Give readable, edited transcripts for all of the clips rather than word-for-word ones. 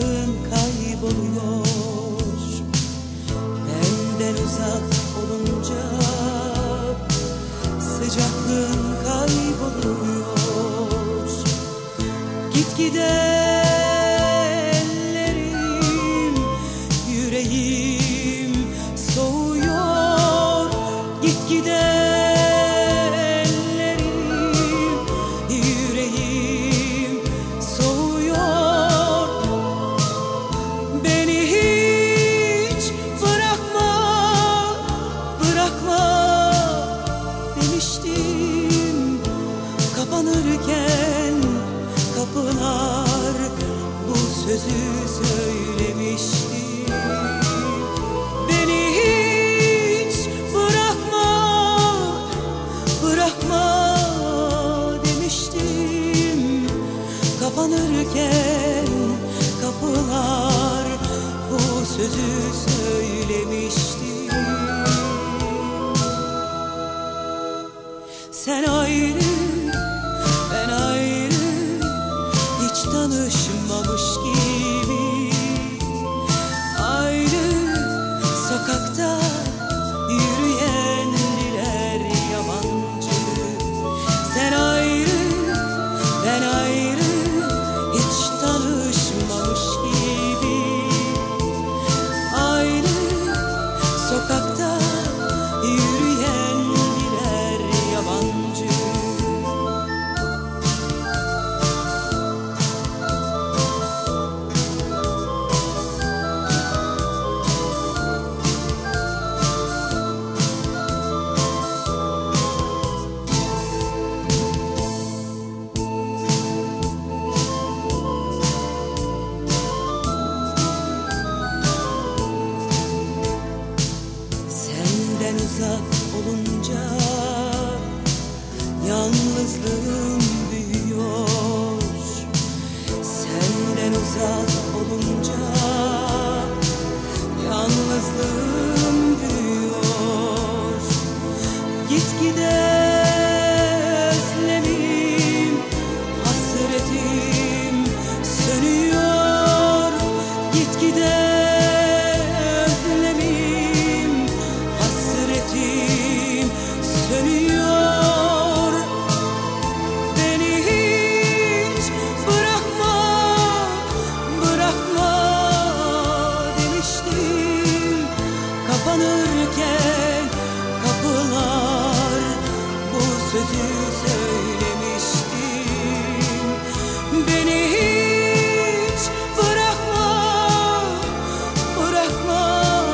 sıcaklığın kayboluyor. Benden uzak olunca sıcaklığın kayboluyor. Gitgide ellerim, yüreğim soğuyor. Gitgide ellerim, yüreğim soğuyor. Beni hiç bırakma, bırakma demiştim. Kapanırken kapılar bu sözü söylemiştim. Beni hiç bırakma, bırakma demiştim. Kapanırken kapılar bu sözü söylemiştim. Sen ayrı, ben ayrı, hiç tanışmamış gibi. Aynı sokakta yürüyenler yabancı. Sen ayrı, ben ayrı, hiç tanışmamış gibi. Aynı sokakta yürüyenler yabancı. Senden uzak olunca yalnızlığım büyüyor. Senden uzak olunca yalnızlığım büyüyor. Gitgide özlemim, hasretim sönüyor. Gitgide özlemim, hasretim sönüyor. Beni hiç bırakma, bırakma demiştim. Kapanırken kapılar bu sözü söylemiştim. Beni hiç bırakma, bırakma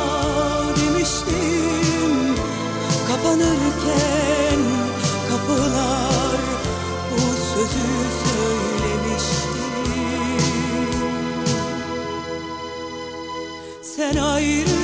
demiştim. Kapanırken kapılar bu sözü söylemiştim. Sen ayrı,